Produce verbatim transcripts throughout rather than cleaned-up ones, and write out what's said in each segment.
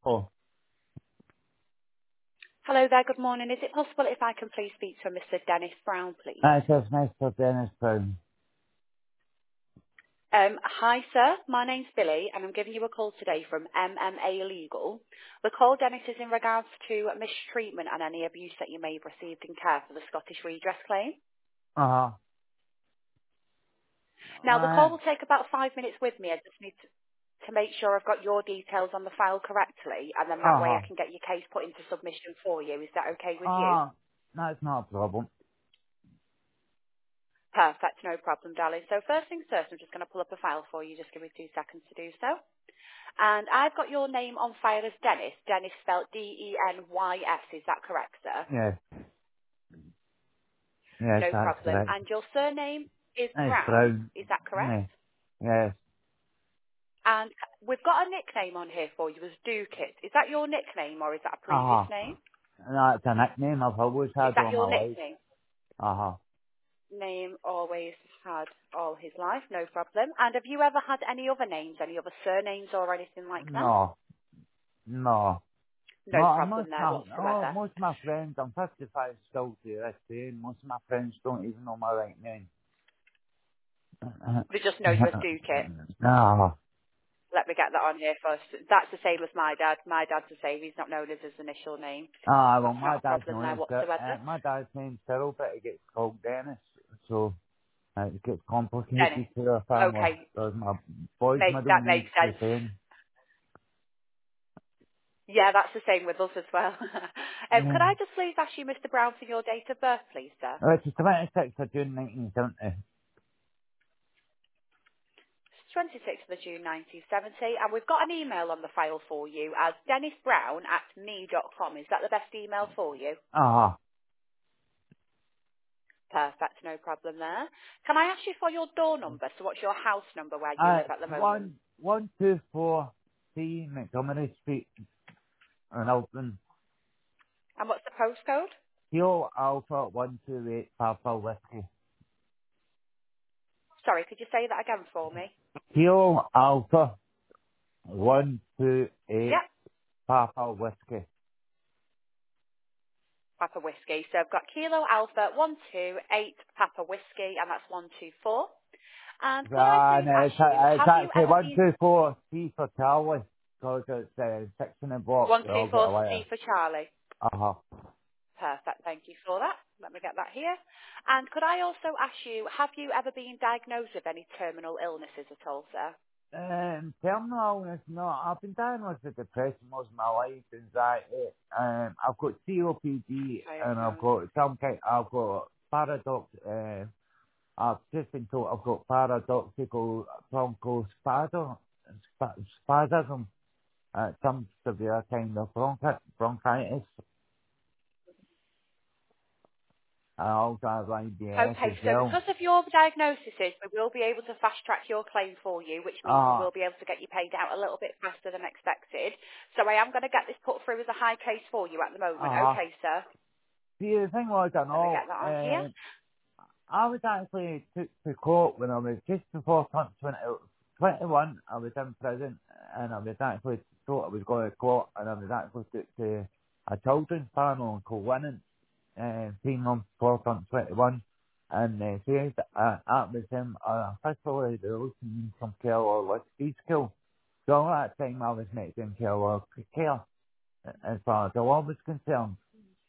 Oh, Hello there. Good morning. Is it possible if I can please speak to Mister Dennis Brown, please? that's just nice for Dennis Brown. Um, Hi, sir. My name's Billy, and I'm giving you a call today from M M A Legal. The call, Dennis, is in regards to mistreatment and any abuse that you may have received in care for the Scottish Redress claim. Uh-huh. Now, the call Uh, will take about five minutes with me. I just need to to make sure I've got your details on the file correctly, and then that way uh-huh. I can get your case put into submission for you. Is that okay with you? Uh, that's not a problem. Perfect. No problem, darling. So first things first, I'm just going to pull up a file for you. Just give me two seconds to do so. And I've got your name on file as Dennis. Dennis spelled D E N Y S. Is that correct, sir? Yes, yes, No that's problem. correct. And your surname is It's Brown. Brown. Is that correct? Yes, yes. And we've got a nickname on here for you as Dukit. Is that your nickname or is that a previous Uh-huh. name? That's a nickname I've always Is had that all your my life. nickname? Uh-huh. Name always had all his life, no problem. And have you ever had any other names, any other surnames or anything like that? No, no. No Mo- problem Most of there my, oh, whatsoever. most of my friends, I'm fifty-five still to this day, and most of my friends don't even know my right name. They just know you as Dukit. no. Let me get that on here first. That's the same as my dad. My dad's the same. He's not known as his initial name. Ah, well, That's my not a dad's problem known there as, Cir- uh, whatsoever. my dad's name's Cyril, but he gets called Dennis, so uh, it gets complicated Dennis. to the family, Okay. because my boy's Make, middle that name's makes the sense. same. Yeah, that's the same with us as well. um, could Yeah. I just please ask you, Mister Brown, for your date of birth, please, sir? Uh, It's the twenty-sixth of June nineteen seventy. twenty-sixth of June nineteen seventy. And we've got an email on the file for you as dennis brown at me dot com. Is that the best email for you? Ah, Perfect. No problem there. Can I ask you for your door number? So what's your house number where you uh, live at the moment? one, one, two, four, C, Montgomery Street, in Alton. And what's the postcode? Kilo Alpha one two eight Papa Whiskey. Sorry, could you say that again for me? Kilo Alpha one two eight Yep, Papa Whiskey. Papa Whiskey. So I've got Kilo Alpha one two eight Papa Whiskey, and that's one two four. And could I Uh, please no, ask it's, you, uh, it's have you actually ever one, been two, four, C for Charlie. Because it's uh, six in the box, one we two all get four a C letter. for Charlie? Uh-huh. Perfect. Thank you for that. Let me get that here. And could I also ask you, have you ever been diagnosed with any terminal illnesses at all, sir? Um, terminal illness, no, I've been diagnosed with depression most of my life, anxiety. Um, I've got C O P D, and I've Diagnosed. got some kind, I've got paradox, uh, I've just been told I've got paradoxical bronchospasm, sp- spasm, uh, some severe kind of bronchi- bronchitis. I also have I B S Okay, as so well. because of your diagnosis, we will be able to fast track your claim for you, which means we Uh, will be able to get you paid out a little bit faster than expected. So I am going to get this put through as a high case for you at the moment. uh, Okay, sir. see, the thing was, I Let me know, get that on here. uh, I was actually took to court when I was just before twenty, twenty-one, I was in prison, and I was actually thought I was going to court, and I was actually took to a children's panel in Colwynn, uh, three months before twenty-one, and they said uh, that was him, uh, officially the ocean from Keller Whiskey School. So all that time I was making Keller care, as far as the law was concerned.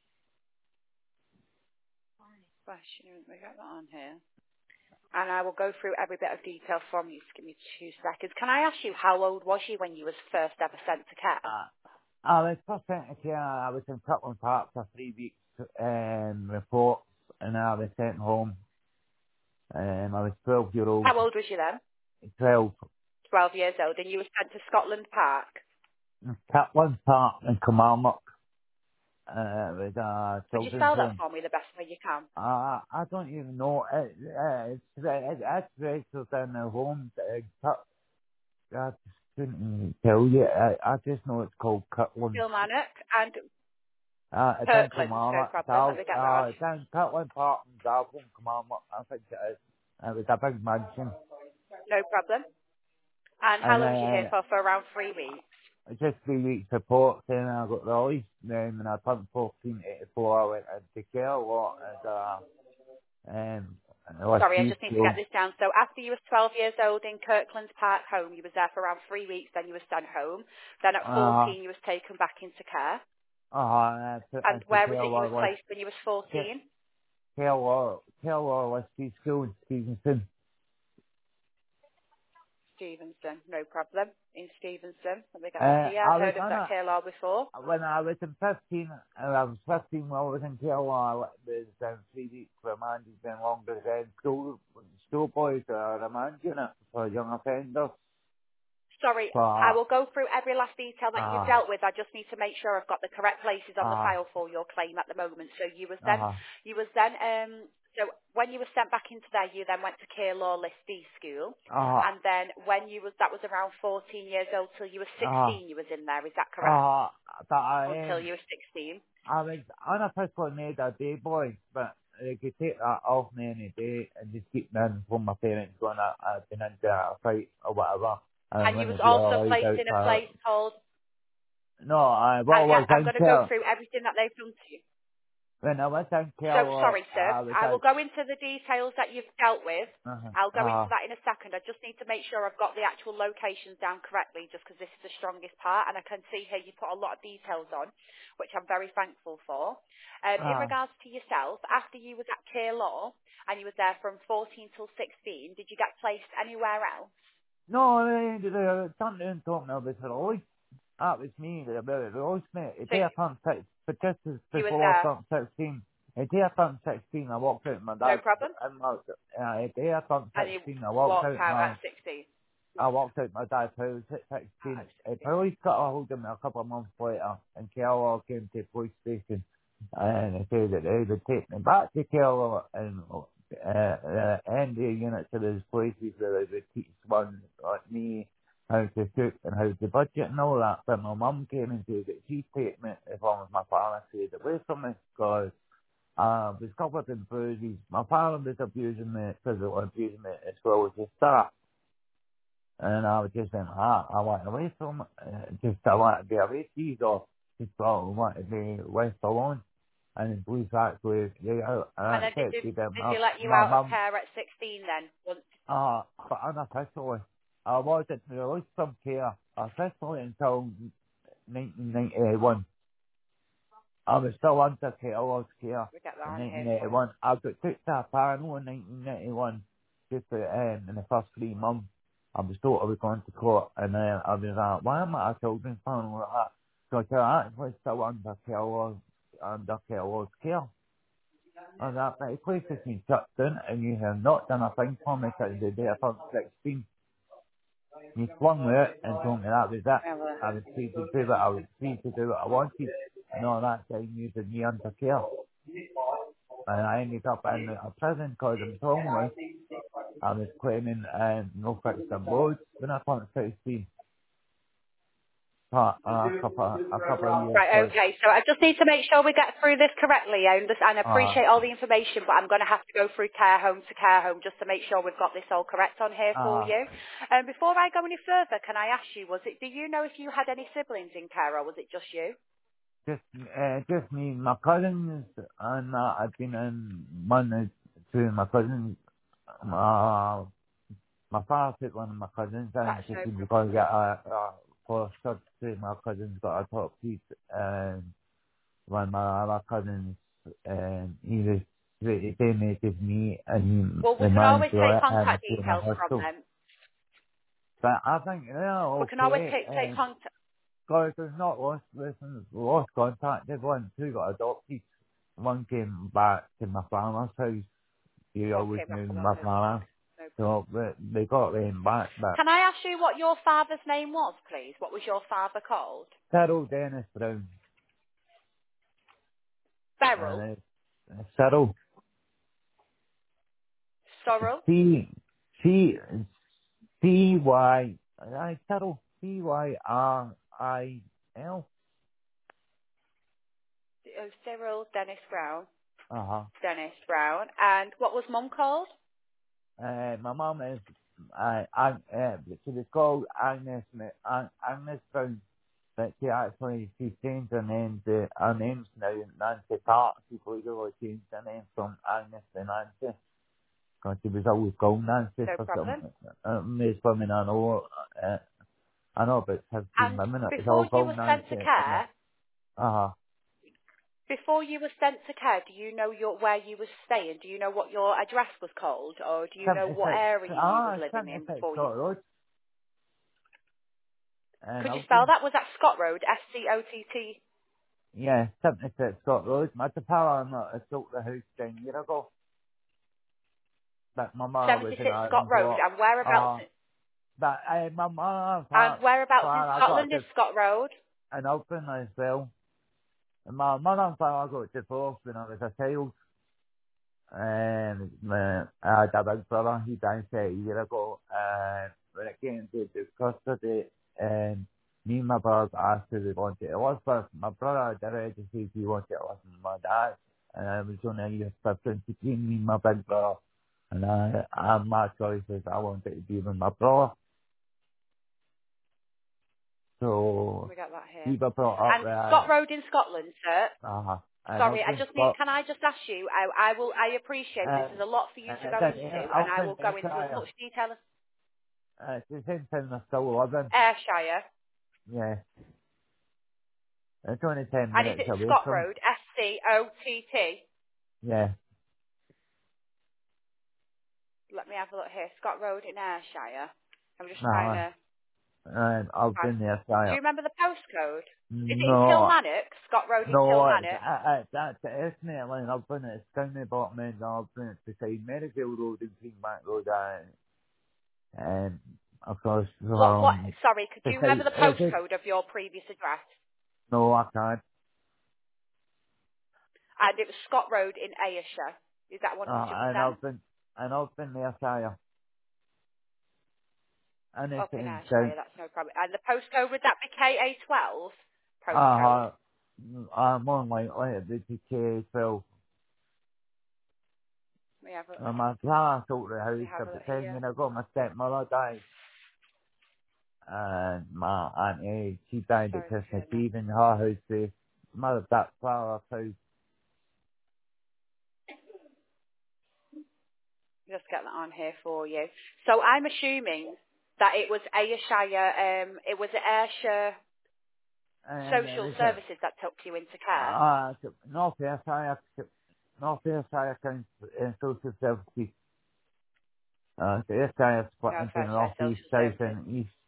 Question, let me get that on here. And I will go through every bit of detail from you. Just give me two seconds. Can I ask you, how old was you when you was first ever sent to care? Uh, I was first sent to care, I was in Scotland Park for three weeks, um, reports, and I was sent home. Um, I was twelve year old, How old was you then? twelve, twelve years old. And you were sent to Scotland Park. Scotland Park in Kilmarnock, uh, with a Could you children's spell that home. for me the best way you can? Uh, I don't even know. It, uh, it's it, it's registered in the home. Uh, Cut- I just couldn't even tell you. I, I just know it's called Cutland. Kilmarnock and Uh, it's in Kirkland. No Kilmarnock. problem. Let Dal, me get that on. uh, it's in Cutland Park in Dublin, Kilmarnock. I think it is. It was a big mansion. No problem. And how And long was you here then for? For around three weeks. just three weeks support, then I got released. Then when I turned fourteen, eighty-four, I went into care a lot as a um, an Sorry, I L S D just need to get school. this down. So after you were twelve years old in Kirkland Park Home, you was there for around three weeks, then you were sent home. Then at Uh, fourteen, you was taken back into care. uh, and I And took where was care it you was was placed when you was fourteen? care law, care law L S D school in Stevenson. Stevenson, no problem. In Stevenson, let me get that Uh, here. I've I was heard of on that a care law before. when I was in fifteen, and I was fifteen when I was in care law. I was down three weeks for a man who's been longer than school school boys or a man unit for young offenders. Sorry, So, I uh, will go through every last detail that you've uh, dealt with. I just need to make sure I've got the correct places on the uh, file for your claim at the moment. So you was then, uh, you was then, um, so when you were sent back into there, you then went to care law list D school, uh, and then when you was, that was around fourteen years old till you were uh, sixteen. You was in there, is that correct? uh, but I Until um, you were sixteen. I was unofficially made a day boy, but they could take that off me any day and just keep me in from my parents going, I, I've been into a fight or whatever, and And you when was they be also allowed placed in a out. place called, No, I I, what yeah, was I'm in going to go care through everything that they've done to you. when I was in care, So, uh, sorry, sir. I was I will like, go into the details that you've dealt with. uh, I'll go into uh, that in a second. I just need to make sure I've got the actual locations down correctly, just because this is the strongest part, and I can see here you put a lot of details on, which I'm very thankful for. Um, in uh, regards to yourself, after you was at Care Law, and you was there from fourteen till sixteen, did you get placed anywhere else? no, they, they, they something told me about it all. That was me that about it all, mate. It So, day I turned six, but just as you was before I there. turned sixteen, the day I turned sixteen, I walked out with my No dad, problem. and my, uh, the day I turned And you sixteen, I walked walked out out my at sixteen. I walked out my dad's house at Out sixteen. at The sixteen. police got a hold of me a couple of months later, and Carlisle came to the police station, and they said that they would take me back to Carlisle and uh, uh, end the units of those places where they would teach one like me how to cook and how to budget and all that. But my mum came and said that she'd take me as long as my father stayed away from me, because I was covered in bruises. My father was abusing me, physically abusing me, as well as his staff. And I was just saying, ah, I want away from, uh, just I want to be away from you, or just thought I want to be left alone. And the police actually, they out, And and then I did said they, to them, did uh, they let you my out of mum, care at sixteen then? Once, uh, but unofficially, I wasn't released from care officially until nineteen ninety-one. I was still under Kettle's care we get that in on here for you. nineteen eighty-one. I got took to a panel in nineteen ninety-one, just uh, um, in the first three months. I was told I was going to court, and then I was like, why am I at a children's panel like that? So I actually still under Kettle's, under Kettle's care. And that the place has been shut down, and you have not done a thing for me since the day I turned sixteen. You flung me out and told me that was it. Yeah, well, I was free to do what I was free to do what I wanted. And all that time using me under care. And I ended up in a prison because I'm homeless. I was claiming um, no fixed abode when I turned sixteen. But uh, a couple a couple of years right, later. okay. So I just need to make sure we get through this correctly. I understand, I Uh, appreciate all the information, but I'm going to have to go through care home to care home just to make sure we've got this all correct on here for uh, you. Um, before I go any further, can I ask you, was it, do you know if you had any siblings in care, or was it just you? just uh, just me, my cousins, and uh, I've been in one or two of my cousins. Uh, my father took one of my cousins in That's just no because problem. I got a, a for sure two of my cousins got a top piece, and one of my other cousins, and he was the same age as me, and Well, he, we the can man always to take let him contact to my details from hospital. them. But I think they're We can always okay, take, take and contact. because there's not lost, listen, lost contact. Everyone two got adopted. One came back to my father's house. He always Okay, back knew on my that. father. No So they, they got them back, but Can I ask you what your father's name was, please? What was your father called? Cyril Dennis Brown, Beryl? and uh, Cyril, Sorrel? C, C, C Y, I Cyril, C Y R I L. Oh, Cyril Dennis Brown. Uh-huh. Dennis Brown. And what was Mum called? Uh, my mum is, uh, Ag- uh, she was called Agnes, Ma- Ag- Agnes Brown. she actually, she changed her name to, her name's now Nancy Park. She's legally changed her name from Agnes to Nancy. Because she was always called Nancy No for some, problem. uh, most women I know, uh, I know about fifteen And women, it was before all you called were sent Nancy. to And, uh, care, uh-huh. before you were sent to care, do you know your where you were staying? Do you know what your address was called, or do you know what seventy-six, area you was ah, living in seventy-six before you? Scott Road. And Could you I've spell been, that? Was that Scott Road? S C O T T. yeah, seventy-six Scott Road. My power, I'm not, I sold the house ten years ago. But my mother was in seventy-six a, Scott in Road, block. and whereabouts? Uh, but uh, my mother, And part, whereabouts in part, I got Scotland is the, Scott Road? an open as well. And my mother and father got divorced when I was a child. And my, I had a big brother, he died thirty years ago. And when it came to the custody, and me and my brother asked who we wanted to live with. My brother had already said he wanted to live with my dad. And I was only a year difference between me and my big brother. And I, I my choice is I wanted to be with my brother. Let So me get that here. he got brought up And Scott there. Road in Scotland, sir. Uh-huh. And Sorry, I've I been just need. got, Can I just ask you? I, I will. I appreciate this uh, is a lot for you to uh, go then into, and I've I been will go into as Ayrshire. much detail as Uh, it's the same thing I still living. Ayrshire. Yeah. It's only ten And is minutes it away Scott from, Road? S C O T T. yeah. Let me have a look here. Scott Road in Ayrshire. I'm just trying Uh-huh. to. And I've Find. been there, Do so you remember the postcode? Is it in no, Kilmarnock? Scott Road in no, it's, Kilmarnock. uh, uh, that's the estimate line. I've been at Stanley Bottom End, I've been at beside Merrifield Road and Greenbank Road, uh, and of course, What? What? um, Sorry, could you remember beside, the it's just, postcode of your previous address? no, I can't. And it was Scott Road in Ayrshire. Is that one Uh, hundred and percent? I've been, and I've been there, so Up in anything Ayrshire, down, that's no problem. And the postcode, would that be K A twelve postcode? uh, I'm on like, like the T K twelve. Let me have a, Uh, my car sold the let me house have a about look ten here. years ago. My stepmother died, and my auntie, she died at Sorry to Christmas hear that. Eve in her house. With mother, that father's house. Just get that on here for you. So I'm assuming that it was Ayrshire, um, it was Ayrshire And there Social was a, Services that took you into care. uh, North Ayrshire, North Ayrshire Council uh, Social Services. Uh, the Ayrshire split No, into Fair Share North East, Social South Services. and East,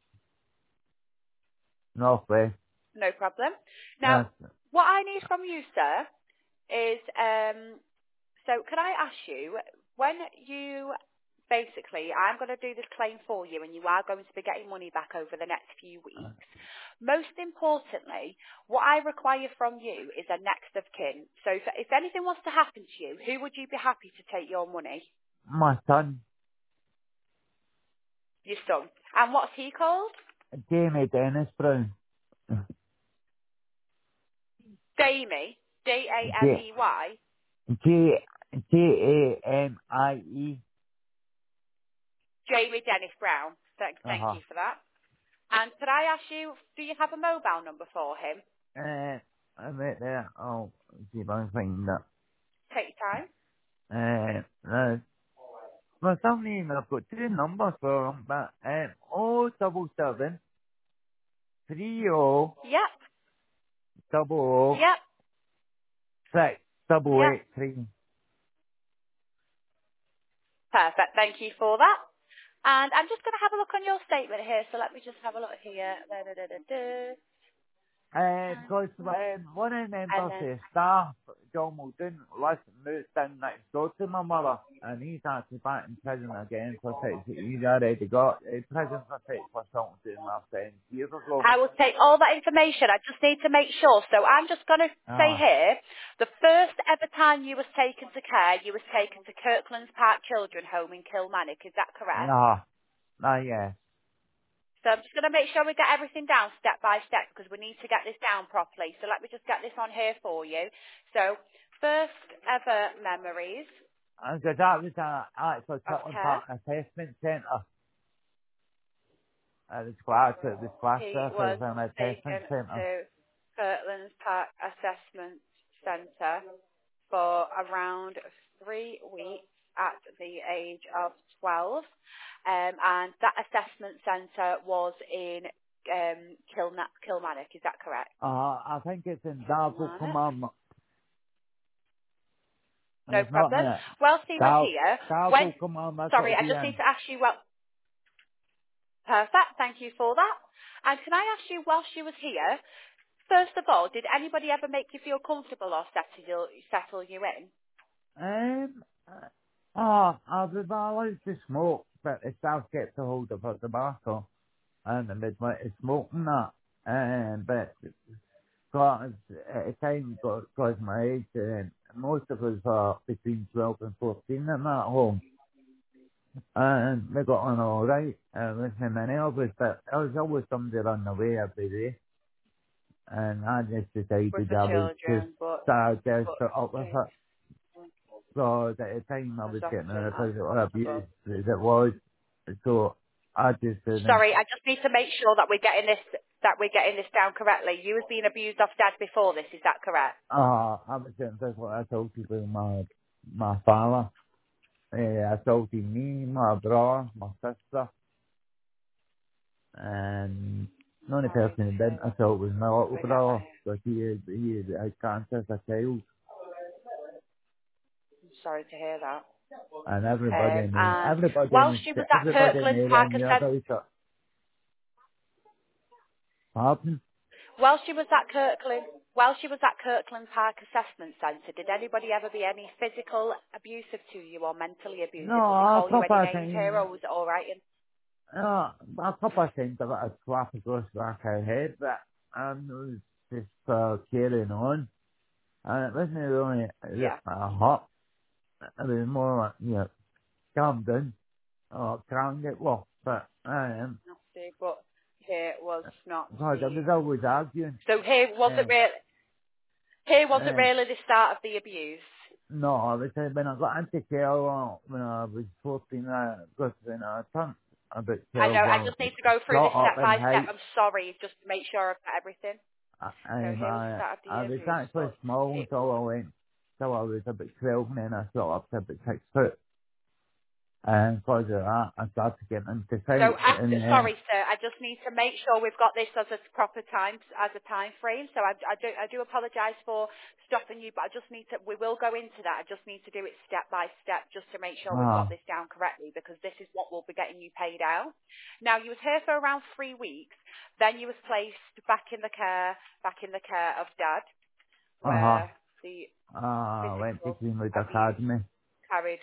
North West. No problem. Now, Uh, what I need from you, sir, is, um, so can I ask you, when you, basically, I'm going to do this claim for you and you are going to be getting money back over the next few weeks. Most importantly, what I require from you is a next of kin. So if, if anything was to happen to you, who would you be happy to take your money? my son, Your son. And what's he called? Jamie Dennis Brown. Damie. J, D A M E Y. J, J A M I E. Jamie Dennis Brown. Thank, thank Uh-huh. you for that. And could I ask you, do you have a mobile number for him? Uh, I'm right there. Oh, see if I can find that. Take your time. Uh, uh, for some reason I've got two numbers for him, but, um, oh, double seven, three oh, Yep. double oh, Yep. six, double Yep. eight, three. Perfect. Thank you for that. And I'm just going to have a look on your statement here. So let me just have a look here. Da, da, da, da, da. Uh, because um, one of them And then buses staff, John Muldoon, left, moved down next door to my mother, and he's actually back in prison again for sex. He's already got uh, prison for sex for something to my friend years ago. I will take all that information. I just need to make sure. So I'm just going to say Ah, here, the first ever time you was taken to care, you was taken to Kirklands Park Children Home in Kilmarnock. Is that correct? ah, ah, yeah. So I'm just going to make sure we get everything down step by step because we need to get this down properly. So let me just get this on here for you. So first ever memories Because that was uh, actually of Kirtland care. Park Assessment Centre. It was classed, it was classed He as was an assessment taken centre. to. Kirtland Park Assessment Centre for around three weeks at the age of twelve. Um, and that assessment centre was in um, Kilna- Kilmarnock, is that correct? Uh, I think it's in Darvel Kilmarnock. Command. No It's not in problem. it. Whilst he was Dar- here, when... Darvel Command, that's what Sorry, it'll I be just need in. to ask you, well, perfect, thank you for that. And can I ask you, whilst she was here, first of all, did anybody ever make you feel comfortable or settle you, settle you in? Um, uh, oh, I was allowed to smoke, but the staff kept a hold of her tobacco, and they'd let us smoke and that. Um, but because at the time, because my age, um, most of us are between twelve and fourteen in that home. And we got on all right, uh, with him and Elvis, but there was always somebody on the way every day. And I just With decided the I would just children, but, start just but put up with it. So at the time I as was getting often a as physical possible. abuse as it was. So I just didn't, Sorry, I just need to make sure that we're getting this that we're getting this down correctly. You was being abused off Dad before this, is that correct? uh, I was getting physical assaulted with my, my father. Uh, assaulted me, my brother, my sister. And the only Sorry person to who hear didn't that. assault was my little We get that brother. here. But he had, he had, had cancer as a child. I'm sorry to hear that. And everybody Um, knew, and everybody whilst knew, she was at everybody Kirkland knew Park then knew Assess about it. Happened? whilst she was at Kirkland while she was at Kirkland Park Assessment Centre, did anybody ever be any physical abusive to you or mentally No, abusive? Did they a call you couple any of names here, times, or was it all right? And uh, a couple of times I got a slap across the back of the head, but um, it was just uh, carrying on. And it wasn't really yeah, uh, hot. It was more like, you know, calm down, or calm get well. But I am, nasty, but here was not because I the. was always arguing. So here wasn't And, really here wasn't and really the start of the abuse. no, I was saying when I got into care uh, when I was fourteen, uh, because when I turned about I know. twelve, I I just need to go through shot this up step in by step. height. I'm sorry, just to make sure I've got everything. I, So I'm, here was the uh, start of I the was abuse, actually but small it until I went, till I was about twelve, and then I shot up to about six foot. And because of that, I started getting into So, fights, after, and then, sorry, sir, I just need to make sure we've got this as a proper time, as a time frame. So I, I do, I do apologise for stopping you, but I just need to, we will go into that. I just need to do it step by step just to make sure we've got uh, this down correctly, because this is what will be getting you paid out. Now, you was here for around three weeks. Then you was placed back in the care, back in the care of Dad, uh-huh, where the uh, went to physical Greenwood abuse Academy. carried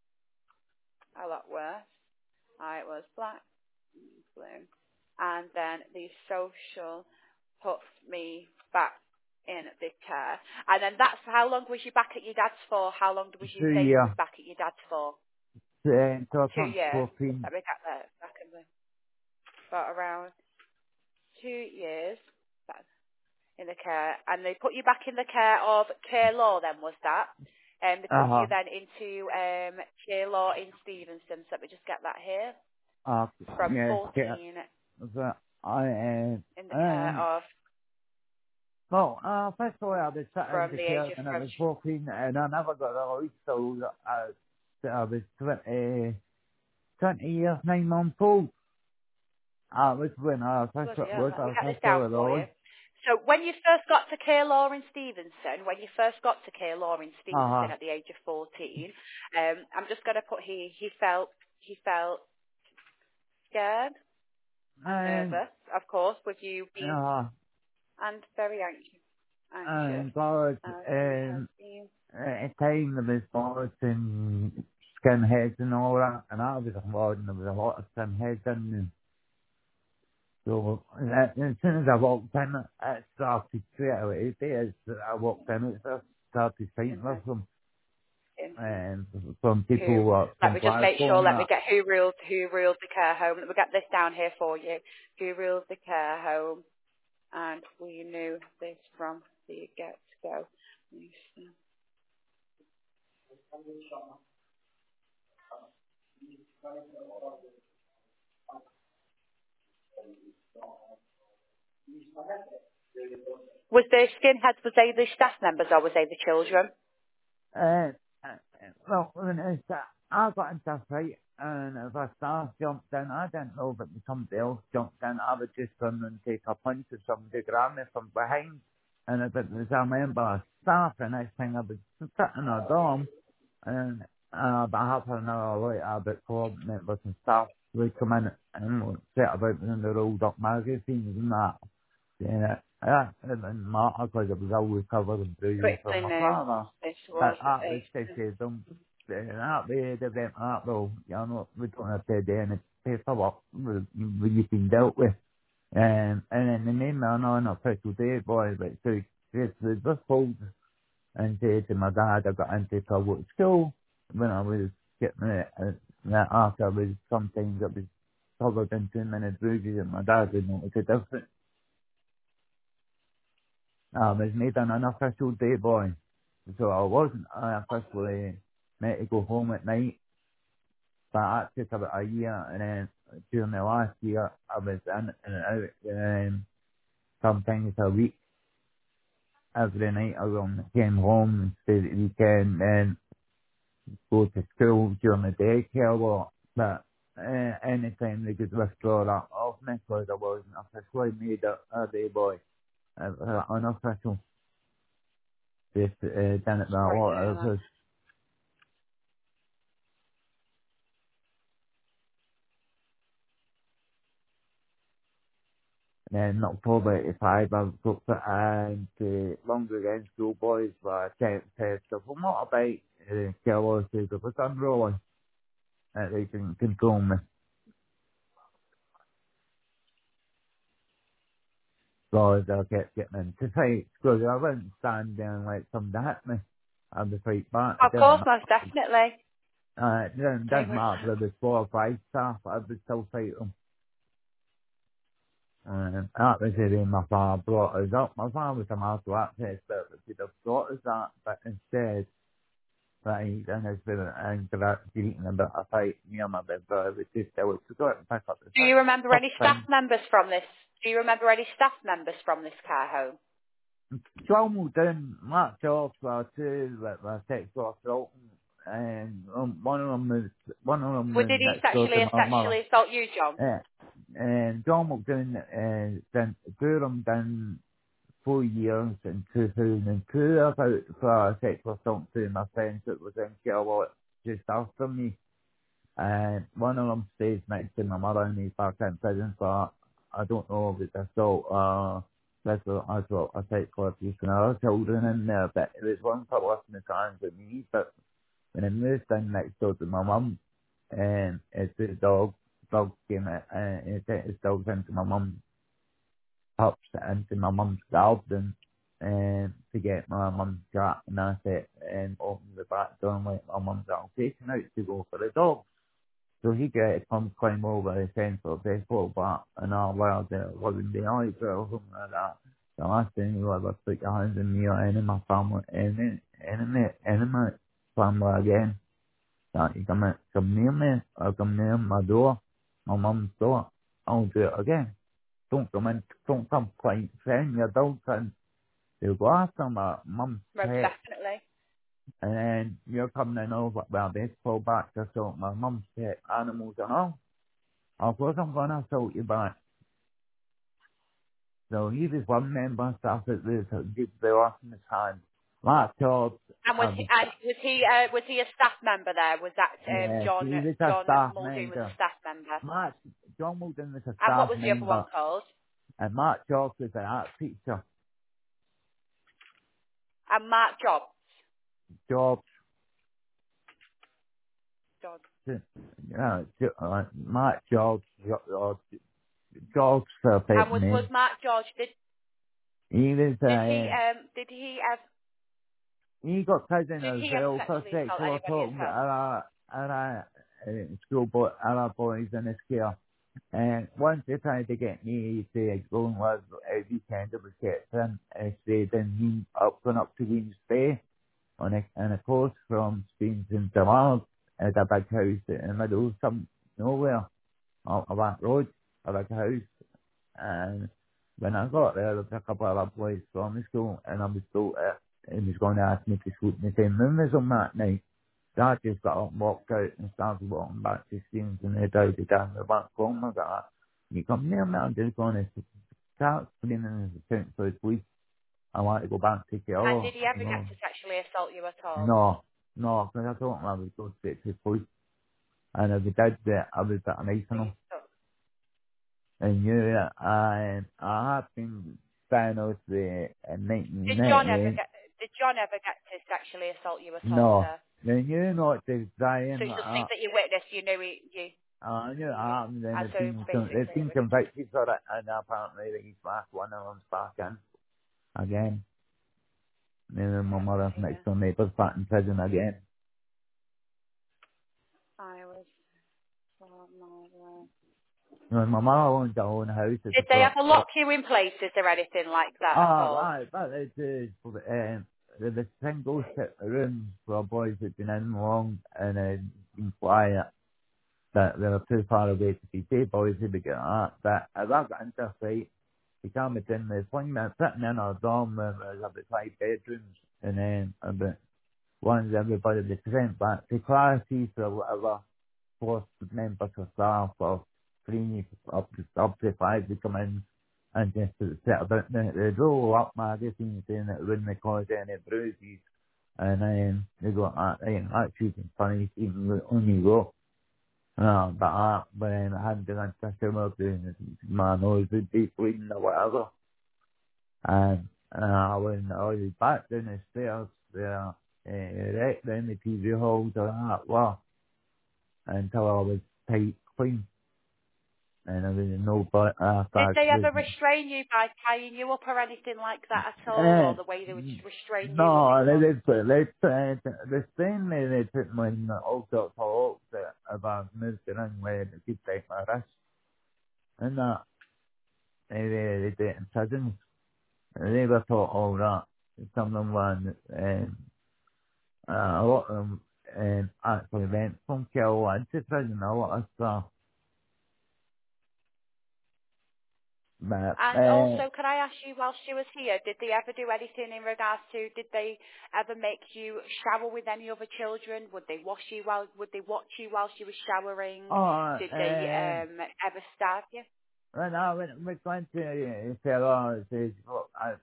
a lot worse. I was black, blue. And then the social put me back in the care. And then that's, how long was you back at your dad's for? How long was you Two say you was year, back at your dad's for? uh, until I Two turned years. fourteen. Let me get there. Back in the, about around two years back in the care. And they put you back in the care of Care Law then, was that? And they put you Uh-huh, then into um, Care Law in Stevenson. So let me just get that here. uh, From yes, yeah, fourteen but I, in the uh, care um, of, well, uh, first of all, I was sat in from the the age care of, when I from was fourteen, and I never got released till I, I was twenty, twenty years, nine months old. I was when I first Bloody hell, was, let me I get this first got down for you. released. So when you first got to Care Law in Stevenson, when you first got to Care Law in Uh-huh. Stevenson at the age of fourteen, um, I'm just going to put he he felt he felt scared and And, nervous, of course, with you being uh, and very anxious, anxious and God, as he has and been. at the time there was bullets and skinheads and all that, and I was involved, and there was a lot of skinheads in there. So uh, as soon as I walked in, it started straight away. As I walked in, it started fighting In the, with them, in and from who? people uh, Let from me just make Glasgow sure. and Let me that. get who ruled who ruled the care home. Let me get this down here for you. Who ruled the care home? And we knew this from the get-go. Was the skinheads, was they the staff members or was they the children? Uh, uh, well, when it's, uh, I got into a fight, and if a staff jumped in, I didn't know if it was somebody else jumped in. I would just turn and take a punch at somebody, grab me from behind. And if it was a member of staff, the next thing I was sitting in a dorm, and uh, about half an hour later, about four members and staff would come in and would set about in the rolled up magazines and that. Yeah, yeah, and then matter because it was always covered in bruises Quickly from my knew father. this That was that was a... they said them that way they went that though. You know, we don't have to do any paperwork when you've been dealt with. Um, and then the name man on a official day boy, but so this was just pulled and said to my dad I got into trouble at school when I was getting it. Uh, that after I was sometimes it was covered in too many bruises and my dad didn't know what to do. I was made an unofficial day boy, so I wasn't officially meant to go home at night. But that took about a year, and then during the last year, I was in and out um, sometimes a week. Every night I um, came home and stayed at the weekend, then go to school during the daycare lot. But uh, anytime they could withdraw that off me because I wasn't officially made a, a day boy, uh, uh, unofficial. Just uh, done it that Sorry to lot hear that. of And in October eighty-five, I booked it and uh, longer against schoolboys were attempt test of a motorbike, uh, careless as it was unrolling, that they can control me. So I kept getting into fights, because I wouldn't stand there and let somebody hit me. I would fight back, it Of didn't course, matter. most definitely. Uh, it didn't, They didn't were... matter if there was four or five staff, I would still fight them. And that was the way my father brought us up. My father was a martial arts expert that could have taught us that, but instead, right, and it's been an greeting about a fight near my bed, but I was just, I was to go out and pick up the Do you remember first any staff thing. members from this? Do you remember any staff members from this care home? John down, Mark George were two that were sexual assault, and um, one of them was, one of them Well, was did he next door to sexually my mother. sexually assault you, John? Yeah. And John McDoon, uh, then Durham done four years in two thousand two about for sexual assault to my friends that was in Kilwart just after me. And one of them stays next to my mother and he's back in prison, but I don't know if it's assault or that's what I thought I take for abuse and other children in there, but it was one for listening to times with me, but when I moved in next door to my mum and it's the dog, dog came in and it sent his dogs into my mum's pups into my mum's garden and to get my mum's cat and that's it and open the back door and let my mum's out taken out to go for the dog. So he got it come climb over the fence of baseball bat and all while there wasn't the eyes or something like that. The last thing you ever put your hands in me or any of my family enemy enemy enemy family again. That you come in, come near me or come near my door, my mum's door, I'll do it again. Don't come in, don't come quite saying your dogs and they'll go after my mum's Most pet. definitely. And then you're coming in over, well, baseball back to assault my mum's pet animals and all. Of course I'm going to assault you back. So he was one member of staff that was did the loss in his hand. Last job, And was I he, was, and was he uh, was he a staff member there? Was that um, yeah, John he was a John staff Muldoon was a member. staff member? Mark, John Wilden was a And what staff was the other one member. called? And Mark George was an art teacher. And Mark Job. George, John. you know, uh, Mark George, George, George And perfect was was name. Mark George? Did He was, did he uh, um did he have he got prison did as he ever well for sexually assault sexual anybody assault as at well? a, at a, uh, school boy, at a boys in his care. And once they tried to get me to go and live a weekend, it was kept in, and stayed in Wien, up and up to Ween's Bay, on a, on a coast from Spain to Tamar, at a big house in the middle of some nowhere, on a back road, a big house, and When I got there, there was a couple of other boys from the school, and I was told that he was going to ask me to sleep in the same room as him that night. Dad just got up and walked out and started walking back to Stevens and they died down the back home. I got that. You come near me, I'm just going to start screaming in the tent for the police. I want to go back to the And other. did he ever get No, to sexually assault you at all? no, no, because I told him I would go straight to the police. And if he did that, I would put a knife So on you him. took- And you know, I, I have been diagnosed with in Did John ever nineteen ninety-eight. get? Did John ever get to sexually assault you at all, No. sir? Then you know what they So dying. it's just Uh, things that you witnessed. You knew he, you. uh, you know, you uh, and then uh, they've so been, they've basically, been convicted for it, and apparently he's back, one of them's back in again. And then my oh mother dear. next door neighbour's back in prison again. I was. Oh, my word. You know, my mother owns her own house at the Did they front. ever lock you in places or anything like that at Ah, all? right, but it's, uh, um, the the single set rooms for boys that've been in long and uh, been quiet, that they were too far away to be safe, boys would be getting that. But as I got into a fight, he came in with one man sitting in our dorm where there was about five bedrooms, and then about once everybody was sent back to classes or whatever, forced members of staff or three up to up to five to come in and just to sit about the, the roll up magazine saying that it wouldn't cause any bruises, and then they got that right, that's shooting funny even on you go. Uh, but uh, when I hadn't been on system up my nose would be bleeding or whatever. And uh, when I was back down the stairs there, uh, right down the T V halls or that, well, until I was tight clean. And I was no but after Did I they was, ever restrain you by tying you up or anything like that at all, or uh, the way they would restrain you? Was it no, they sort of did put, they put, they Spain me, they put me in the all sorts of hopes that if I moved around where they could take my wrist. And that, they, they, they did in prisons. They were taught all that. Some of them were, um, uh, a lot of them, um, actually went from Kill into prison, a lot of stuff. But, And uh, also, can I ask you, while she was here, did they ever do anything in regards to, did they ever make you shower with any other children? Would they wash you while, would they watch you while she was showering? oh, Did they um, um, ever starve you? when I went, we went to uh, Sarah, it says, look, I,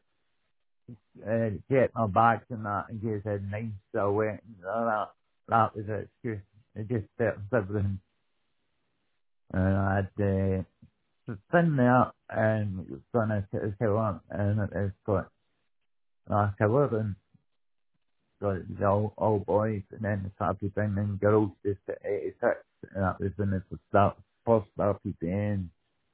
uh, get my bags and that in case I had nine still wet and all that. That was an excuse. It just felt everything. And I had, uh, just been there and it was gonna sit a shower and it was got, a shower and got the old, old boys and then it started bringing girls just at eighty-six and that was when it was start, first started in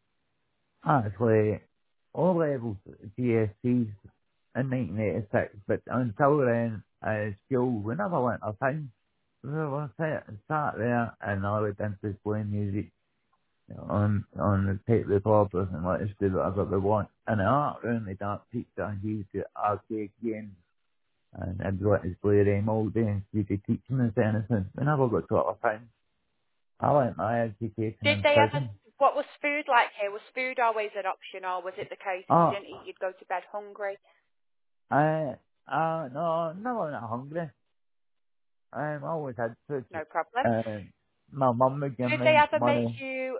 actually all levels G S Cs in nineteen eighty-six, but until then, uh, school, we never went a time. We were sat, sat there and all we did was play music on on the tape recorders and let us do whatever we want. And the art room, they don't pizza, he used to arcade games and I'd let us play them all day and we could teach them us anything. We never got taught a time. I went my education Did in they ever, prison. what was food like here? Was food always an option, or was it the case if you Oh, didn't eat, you'd go to bed hungry? I, uh, no, never went hungry. I always had food. No problem. Uh, my mum would give Did they me ever make money. you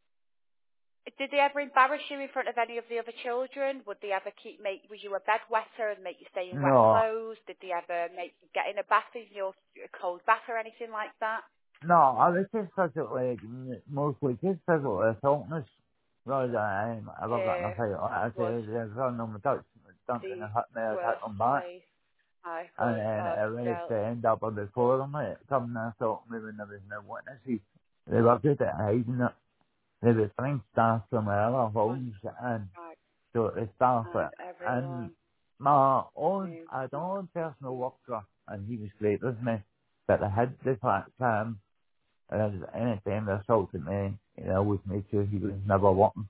Did they ever embarrass you in front of any of the other children? Would they ever keep make was you a bedwetter and make you stay in wet No, clothes? Did they ever make you get in a bath in your a cold bath or anything like that? no, I was just physically, mostly just physically assaulting us. Rather than I, I love that in a Yeah, fight. Like I would said, there's run on my touch, something and the hit me, I hit worst them back. place I And could then have it raised dealt. to end up on the floor of it. Coming and assault me when there was no witnesses. They were good at hiding it. They would find staff from the other On homes and track, so the staff and it. And everyone my own, knew. I had my own personal worker and he was great with me. But I had the fact time and any time they assaulted me, you know, always made sure he was never wanting.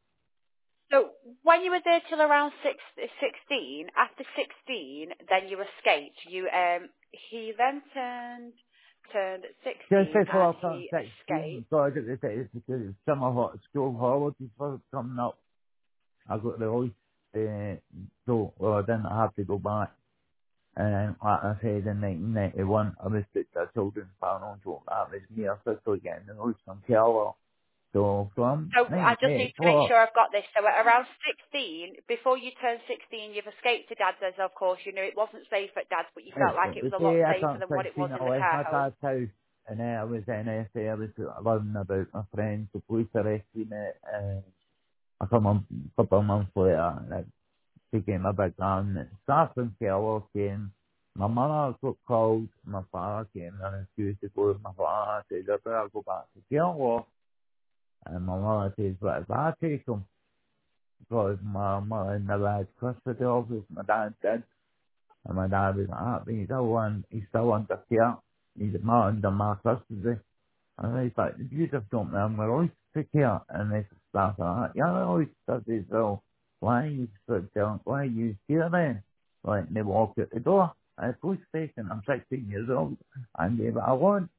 So when you were there till around six, sixteen, after sixteen, then you escaped. You um, he then turned turned Just sixteen before and I turned he sixteen, escaped. because it was, it was because summer hot school holidays were coming up. I got released, uh, so, well, I didn't have to go back. And then, like I said, in nineteen ninety-one, I was put to a children's panel, so that was me officially getting released from Keller. So from So I just need to make nineteen eighty-four, sure I've got this. So at around sixteen, before you turned sixteen, you've escaped to Dad's, as of course you knew it wasn't safe at Dad's, but you felt it, like it it was was a lot day I safer turned than what it was sixteen, in I the left care my home. dad's house, and then I was in S A, I was learning about my friends, the police arrested me, and a couple of, couple of months later, like, became a big gun, and staff from Keller came, my mother got called, my father came and refused to go with my father, I said, I better go back to Keller, and my mother says, but if I take him, because my mother never had custody of us, my dad did, and my dad was happy, he's still on, he's still under care, he's not under my custody. And he's like, you just don't know, we're always sick here, and they start like, yeah, I always study, so why are you stood down, why are you here then? Like, and they walk out the door, at the police station, I'm sixteen years old, and they I want,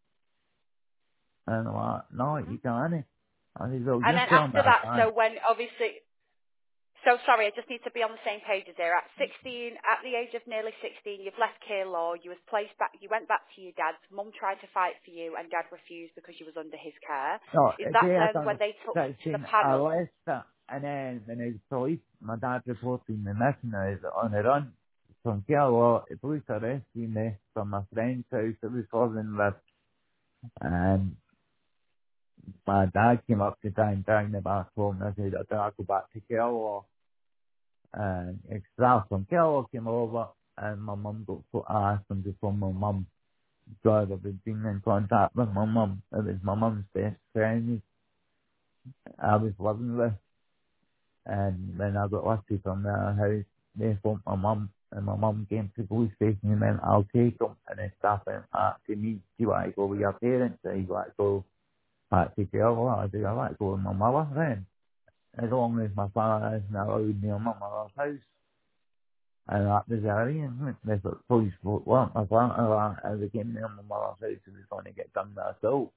and I'm like, no, hmm you can't. And he's like, And you're then telling me after I that, can't. so when obviously, so sorry, I just need to be on the same page as here. At sixteen, at the age of nearly sixteen, you've left care law, you was placed back, you went back to your dad's, mum tried to fight for you and dad refused because you was under his care. No, Is see, that I then when don't they took you to the sixteen, I panel? left that, and then when I was police, my dad reported me missing, I was on a run from Kerala, the police arrested me from my friend's house that was causing with, and my dad came up to try and drag me back home, and I said, I better go back to Kerala, and staff from Kerala came over, and my mum got put, I asked them to phone my mum, because I've been in contact with my mum, it was my mum's best friend, I was living with. And when I got listed from their house, they phoned my mum, and my mum came to the police station and went, I'll take them. And then staff went back to me, do you want to go with your parents? Or you want to go back to jail? Well, I said, I want to go with my mother then. As long as my father isn't allowed near my mother's house. And that was the arrangement. They thought police weren't my father, as they came near my mother's house, it was going to get done with assault.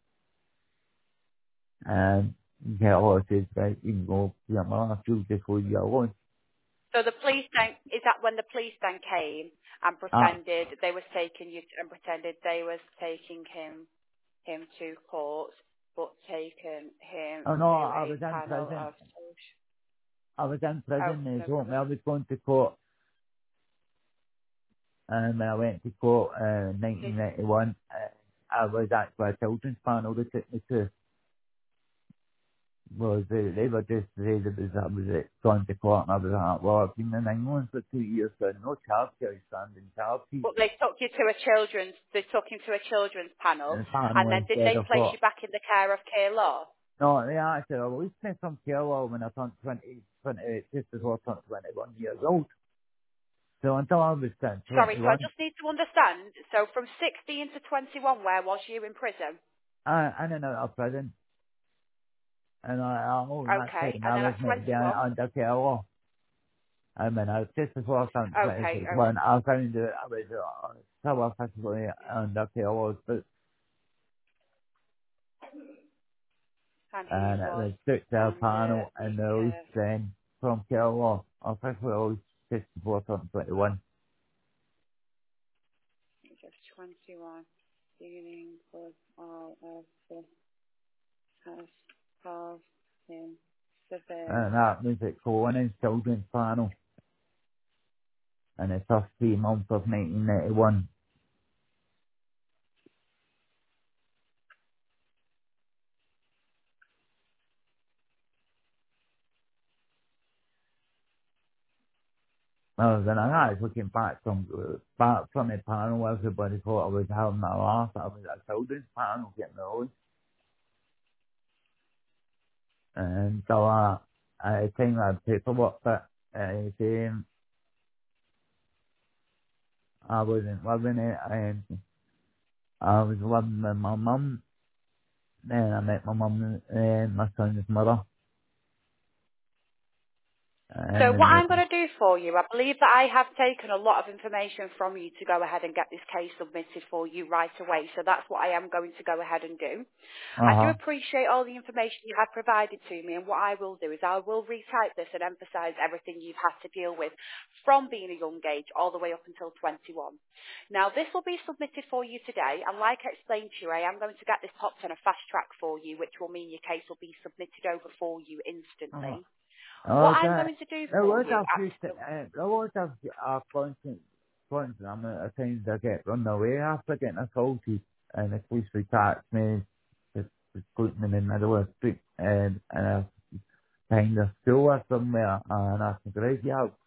And yeah, all I said, right, you can go to your mother's house, just leave you alone. So the police then, is that when the police then came and Ah, pretended they was taking you and pretended they was taking him him to court, but taken him oh no, to I a was in panel prison. of social. I was in Oh, prison. They no told me problem. I was going to court, and when I went to court uh, in Did, nineteen ninety-one, uh, I was actually a children's panel they took me to. Was they, they were just they it was I was uh, going to court, and I was like, well, I've been in England for two years, so no child care, standing child fees, but they took you to a children's. They took him to a children's panel, and the panel and then did instead they of place court. you back in the care of care law? No, they actually released me from care law when I turned twenty, twenty, just before I turned twenty-one years old. So until I was turned Sorry, so I twenty-one, just need to understand. So from sixteen to twenty-one, where was you in prison? I, I don't know, out of prison. And I, I all that Okay, time and I then was at meant down twenty-one. under care. I mean, I just before I turned Okay, twenty-six, okay. when I found that I was uh, so officially under care, but And he and it was was took to a under panel the and the release care. then from care law. Officially released just before I turned twenty-one. Just twenty-one, dealing with all of the has caused him severe. And that was at Cohen's Children's Panel in the first three months of nineteen ninety-one. Well, then I was looking back from back from the panel, everybody thought I was having my laugh. I was at a children's panel getting released. And so uh, I think I had paperwork, but uh, saying I wasn't living it, and I was living with my mum. Then I met my mum and my son's mother, So and what then I'm they, going to do for you. I believe that I have taken a lot of information from you to go ahead and get this case submitted for you right away. So that's what I am going to go ahead and do. I do Uh-huh. appreciate all the information you have provided to me, and what I will do is I will retype this and emphasise everything you've had to deal with from being a young age all the way up until twenty-one. Now, this will be submitted for you today, and like I explained to you, I am going to get this popped on a fast track for you, which will mean your case will be submitted over for you Uh-huh. instantly. What Oh, I'm that, going to do there for was you, a few, at, st- uh, there was a, a constant, constant amount of times I get run away after getting assaulted, and the police would catch me, just, just putting them in the middle of the street, and, and I find a school or somewhere, and I can drive you out,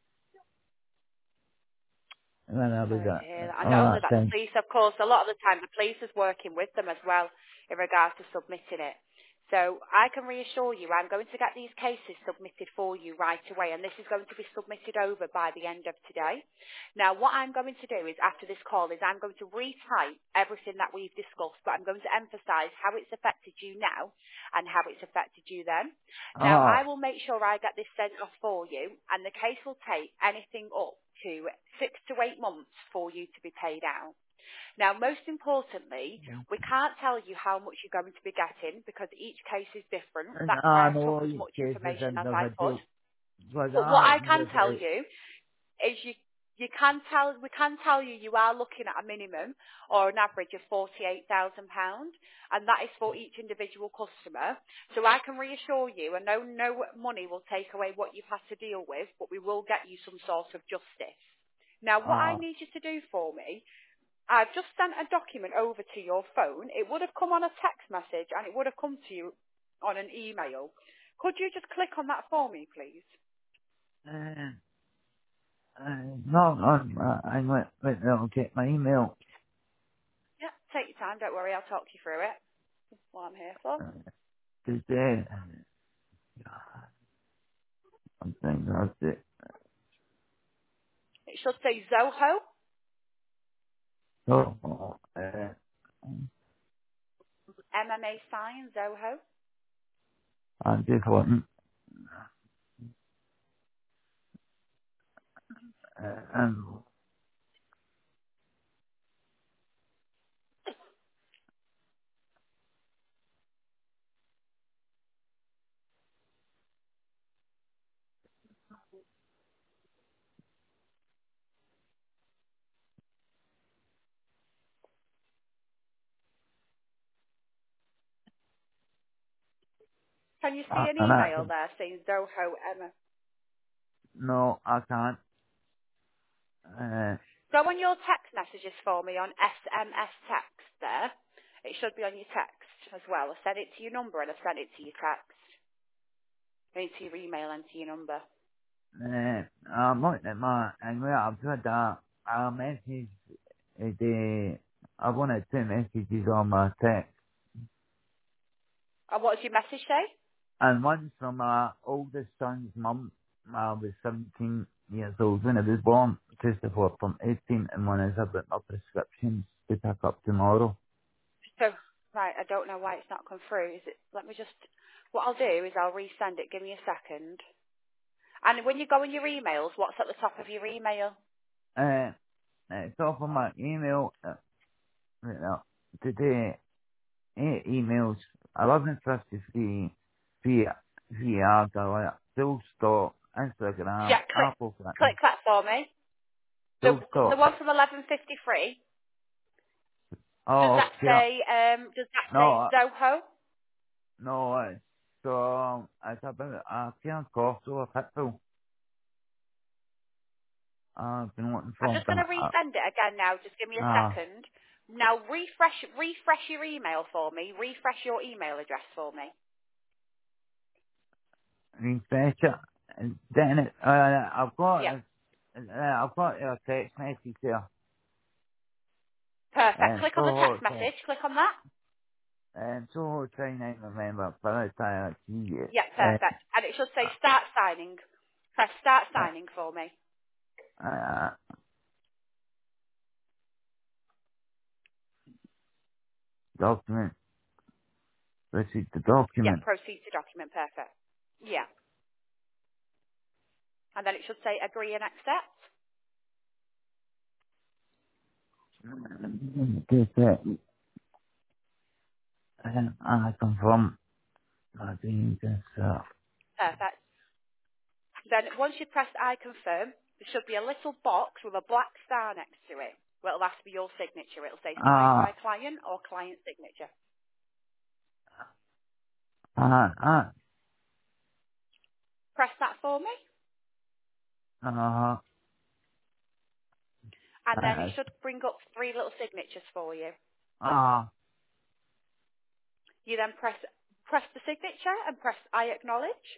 and then I was sorry to hear at, that. And not all only that that, the time. police, of course, a lot of the time the police is working with them as well in regards to submitting it. So I can reassure you I'm going to get these cases submitted for you right away, and this is going to be submitted over by the end of today. Now, what I'm going to do is, after this call, is I'm going to retype everything that we've discussed, but I'm going to emphasise how it's affected you now and how it's affected you then. Now, Oh, I will make sure I get this sent off for you, and the case will take anything up to six to eight months for you to be paid out. Now, most importantly, we can't tell you how much you're going to be getting because each case is different. and That's I why I've took know as each much case is information as I could. individual, but But what I I can was tell like, you is you you can tell we can tell you you are looking at a minimum or an average of forty-eight thousand pounds, and that is for each individual customer. So I can reassure you, and no no money will take away what you've had to deal with, but we will get you some sort of justice. Now, what I oh, need you to do for me, I've just sent a document over to your phone. It would have come on a text message and it would have come to you on an email. Could you just click on that for me, please? uh, uh, no, I'm, uh, I'm, let, let, I'll get my email. Yeah, take your time. Don't worry. I'll talk you through it. That's what I'm here for. Uh, today, I'm thinking that's it. It should say Zoho. So, uh, M M A sign, Zoho. I'm just wanting, uh, and, Can you see uh, an and I, email there saying Zoho M? no, I can't, uh, Go on your text messages for me on S M S text there. It should be on your text as well. I sent it to your number and I sent it to your text. Into your email and to your number. uh, I'm looking at my, and where I've got that, a message, uh, the, I wanted two messages on my text, And what does your message say? and one's from my oldest son's mum. I was seventeen years old when I was born, Christopher from eighteen, and one is about my prescriptions to pick up tomorrow. So, right, I don't know why it's not come through. Is it? Let me just. What I'll do is I'll resend it. Give me a second. And when you go in your emails, what's at the top of your email? Uh, it's off of my email, uh, right now, today, eight emails, eleven fifty-three, via, via, galera, full stop, Instagram, Yeah, click Apple click Fitness, that for me. The full the stop. one from eleven fifty-three. Does Oh, that yeah, say um? Does that say no, Zoho? no, uh, so, um, it's about a can cough to a pitbull. I've been wanting I'm from just going them. to resend it again now. Just give me a Uh, second. Now refresh refresh your email for me. Refresh your email address for me. refresh it. And then it, uh, I've got, Yeah. a, uh, I've got a text message there. Perfect. And Click so on the text hard to, message. Click on that. and so hard to name remember, but I try to see it. Yeah, And, perfect. And it should say start signing. Press start uh, signing for me. uh, document, receive the Yeah, document. proceed to document. Perfect. Yeah. and then it should say agree and accept. Just that, um, I come from, I think that's, uh, Perfect. Then once you press I confirm, there should be a little box with a black star next to it. Well, it'll ask for your signature. It'll say signed uh, by client or client signature. uh, uh, Press that for me, uh, and then it uh, should bring up three little signatures for you. uh, You then press press the signature and press I acknowledge.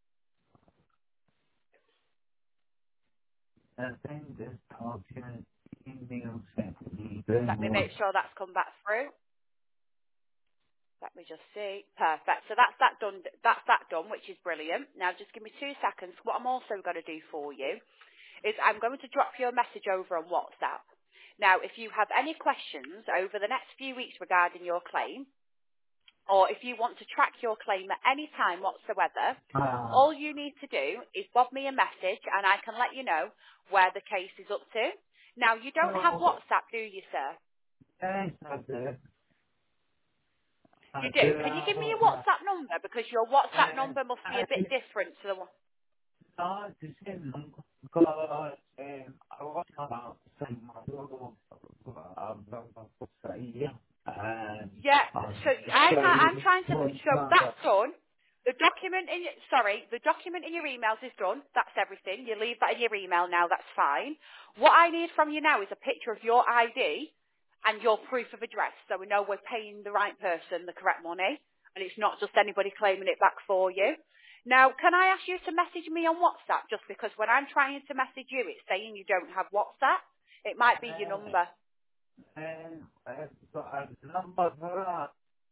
I think this talking email sent to me, Let me make then sure that's come back through. Let me just see. Perfect. So that's that done. That's that done, which is brilliant. Now just give me two seconds. What I'm also going to do for you is I'm going to drop you a message over on WhatsApp. Now, if you have any questions over the next few weeks regarding your claim, or if you want to track your claim at any time whatsoever, uh, all you need to do is bob me a message and I can let you know where the case is up to. Now, you don't have oh, WhatsApp, do you, sir? yes, I did. I You do. did Can you have give me all a that. WhatsApp number? Because your WhatsApp And number must be I a bit different to the one. started to say them because um, I was about to send my logo about a year. And Yeah, I so I so can't, I'm trying to, one so number. that's done. The document in, your- sorry, the document in your emails is done. That's everything. You leave that in your email now, that's fine. What I need from you now is a picture of your I D and your proof of address so we know we're paying the right person the correct money and it's not just anybody claiming it back for you. Now, can I ask you to message me on WhatsApp just because when I'm trying to message you it's saying you don't have WhatsApp? It might be your And, number. and I've got a number for that.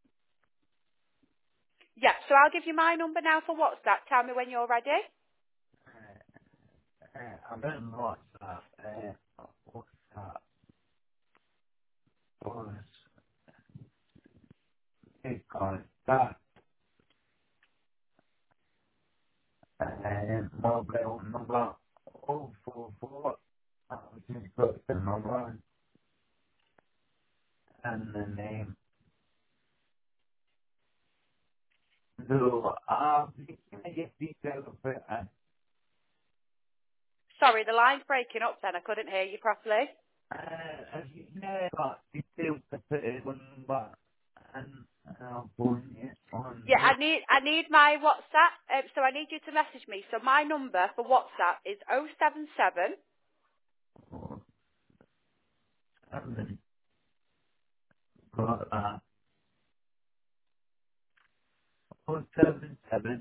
Yeah, so I'll give you my number now for WhatsApp. Tell me when you're ready. Uh, I don't know what's that. Uh, what's that? Was it called that? And mobile number oh four four. I just got the number and the name. So I'll be gonna get details of it. And Sorry, the line's breaking up then. I couldn't hear you properly. uh, as you know, got details to put it on number and I'll put it on Yeah, I it. need I need my WhatsApp, um, so I need you to message me. So my number for WhatsApp is oh seven seven. Or haven't got that. Oh seven seven.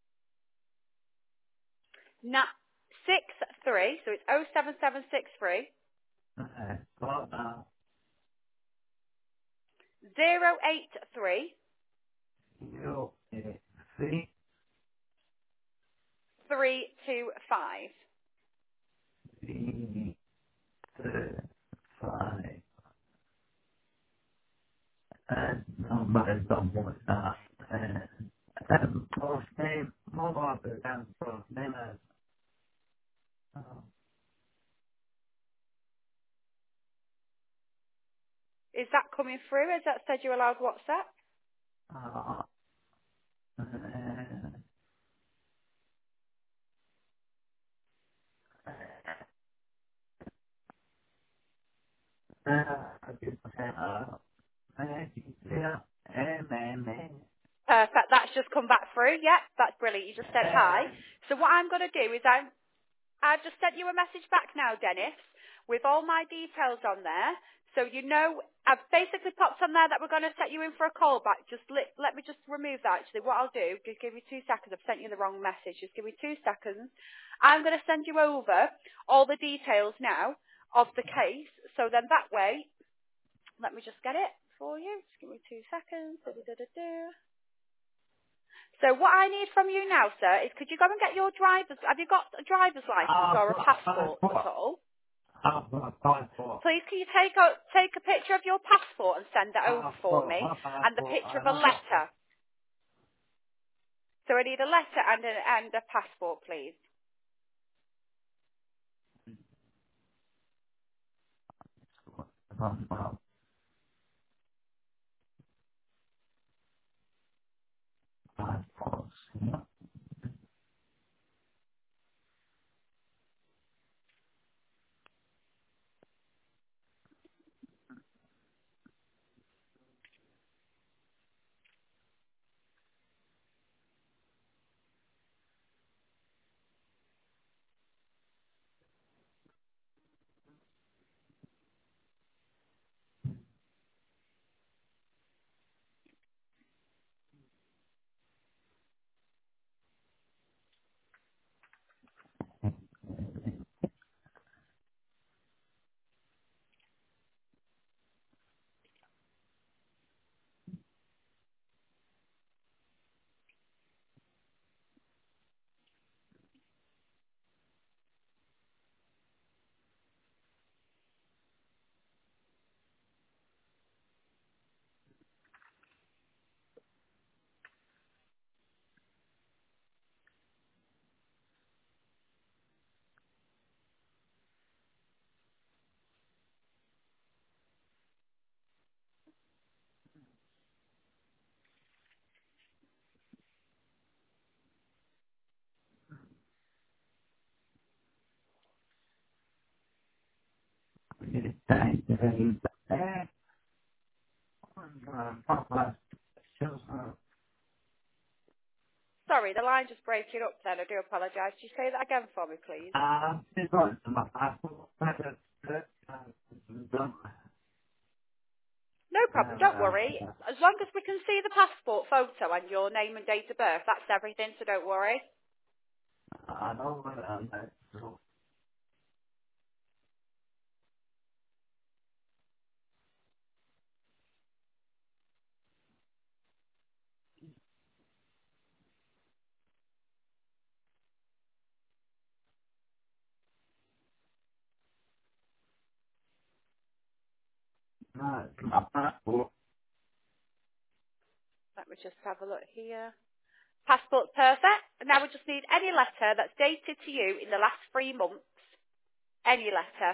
Na- six three. So it's oh seven seven six three Uh, got that. zero eight three Zero eight three three two five. three two five. And number is on WhatsApp. And um, first name, mobile and first name is uh, Is that coming through? Has that said you allowed WhatsApp? uh, uh, uh, uh, M M N. Perfect. That's just come back through. Yep, that's brilliant. You just said hi. So what I'm going to do is I'm I've just sent you a message back now, Dennis, with all my details on there. So you know, I've basically popped on there that we're going to set you in for a call back. Just let, let me just remove that, actually. What I'll do, just give me two seconds. I've sent you the wrong message. Just give me two seconds. I'm going to send you over all the details now of the case. So then that way, let me just get it for you. Just give me two seconds. Da-da-da-da-da. So what I need from you now, sir, is could you go and get your driver's, have you got a driver's license I've or a got a passport at passport. all? I've got a passport. Please can you take a, take a picture of your passport and send it over I've for got me, a and the passport picture of and a I've got letter. So I need a letter and a, and a passport, please. Sorry, the line just breaking up then. I do apologise. Could you say that again for me, please? No problem, don't worry. As long as we can see the passport photo and your name and date of birth, that's everything, so don't worry. Let me just have a look here. Passport's perfect. And now we just need any letter that's dated to you in the last three months. Any letter.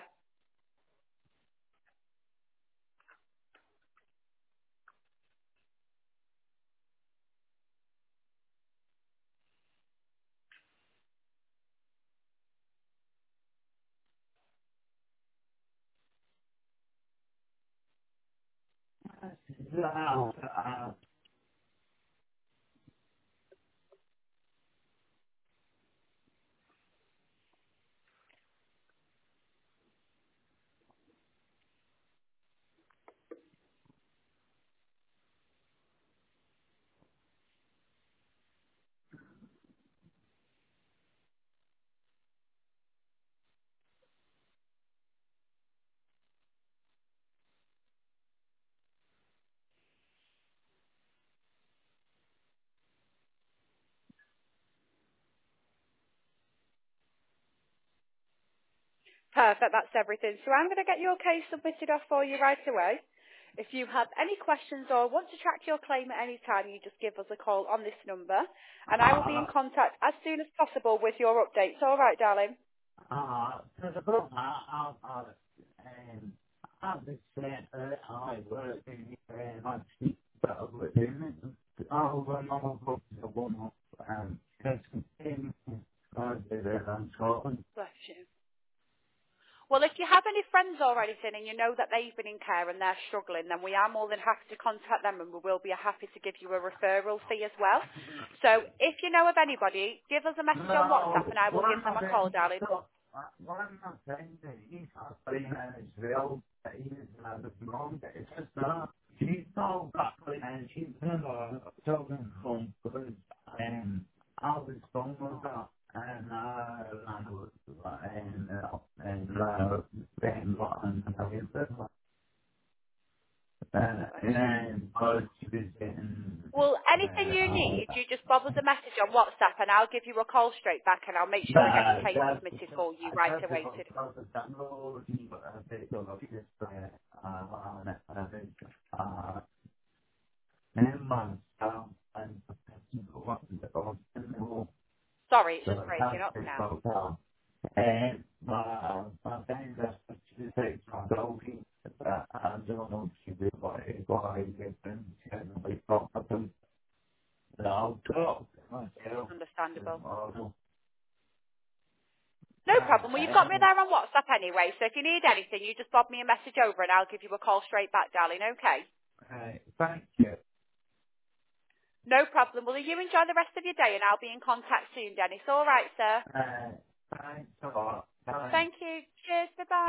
Perfect, that's everything. So I'm going to get your case submitted off for you right away. If you have any questions or want to track your claim at any time, you just give us a call on this number. And I will be in contact as soon as possible with your updates. All right, darling? Bless you. Well, if you have any friends or anything and you know that they've been in care and they're struggling, then we are more than happy to contact them and we will be happy to give you a referral fee as well. So if you know of anybody, give us a message on WhatsApp and I will give them a call, darling. Well, anything you need, you just bob us a message on WhatsApp and I'll give you a call straight back and I'll make sure we get your case submitted for you right away. To... Sorry, it's just breaking up now. anyway, so if you need anything, you just bob me a message over and I'll give you a call straight back, darling, okay? Right, thank you. No problem. Well, you enjoy the rest of your day and I'll be in contact soon, Dennis. All right, sir. Uh, thanks a lot. Bye. Thank you. Cheers. Bye-bye.